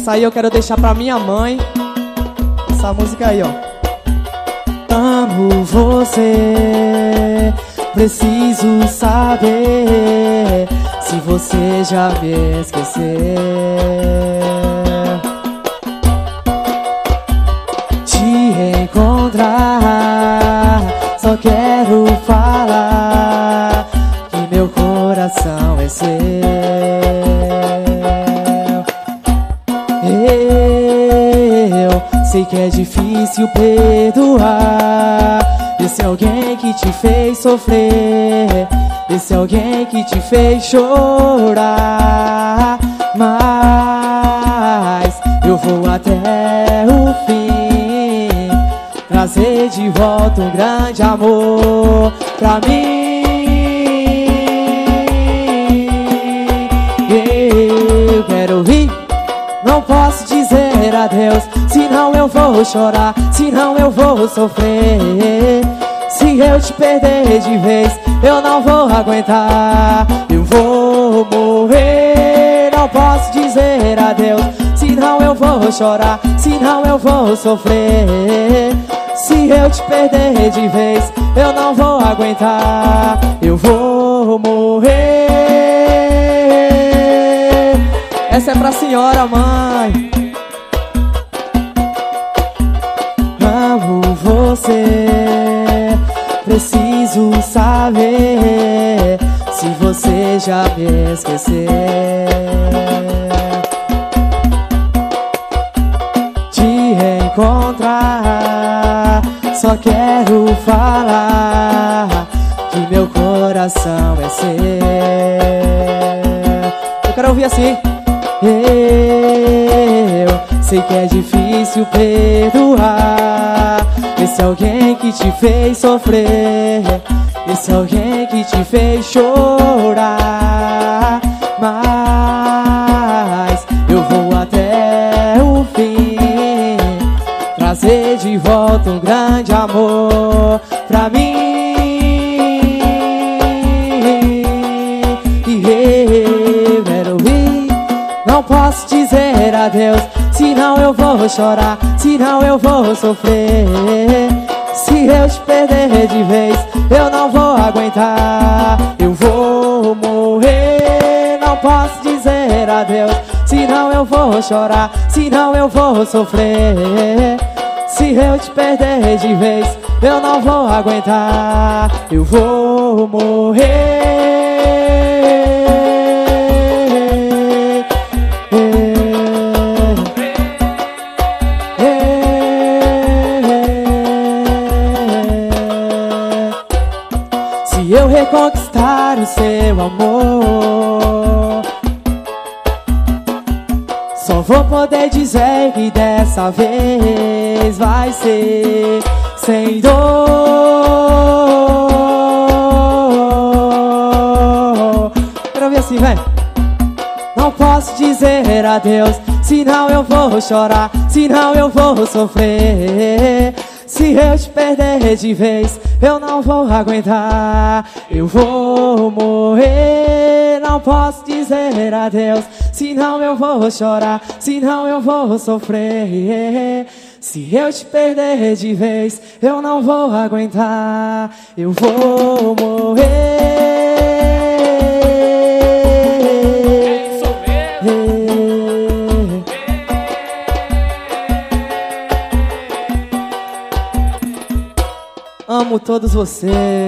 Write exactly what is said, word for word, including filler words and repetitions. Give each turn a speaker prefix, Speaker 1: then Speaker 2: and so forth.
Speaker 1: Essa aí eu quero deixar pra minha mãe. Essa música aí, ó. Amo você, preciso saber se você já me esqueceu. Te encontrar, só quero falar que meu coração é seu. Eu sei que é difícil perdoar esse alguém que te fez sofrer, esse alguém que te fez chorar. Mas eu vou até o fim, trazer de volta um grande amor pra mim. Eu quero ouvir, não posso dizer adeus, senão eu vou chorar, senão eu vou sofrer. Se eu te perder de vez, eu não vou aguentar, eu vou morrer. Não posso dizer adeus, senão eu vou chorar, senão eu vou sofrer. Se eu te perder de vez, eu não vou aguentar, eu vou morrer. Essa é pra senhora, mãe. Amo você, preciso saber se você já me esqueceu. Te encontrar, só quero falar que meu coração é seu. Eu quero ouvir assim. Eu sei que é difícil perdoar esse alguém que te fez sofrer, esse alguém que te fez chorar. Mas eu vou até o fim, trazer de volta um grande amor pra mim. E eu quero ouvir, não posso dizer adeus, senão eu vou chorar, senão eu vou sofrer. Se eu te perder de vez, eu não vou aguentar, eu vou morrer. Não posso dizer adeus, senão eu vou chorar, senão eu vou sofrer. Se eu te perder de vez, eu não vou aguentar, eu vou morrer. Se eu reconquistar o seu amor, só vou poder dizer que dessa vez vai ser sem dor. Quero ouvir assim, vem. Não posso dizer adeus, senão eu vou chorar, senão eu vou sofrer. Se eu te perder de vez, eu não vou aguentar, eu vou morrer. Não posso dizer adeus, senão eu vou chorar, senão eu vou sofrer. Se eu te perder de vez, eu não vou aguentar, eu vou morrer. Amo todos vocês.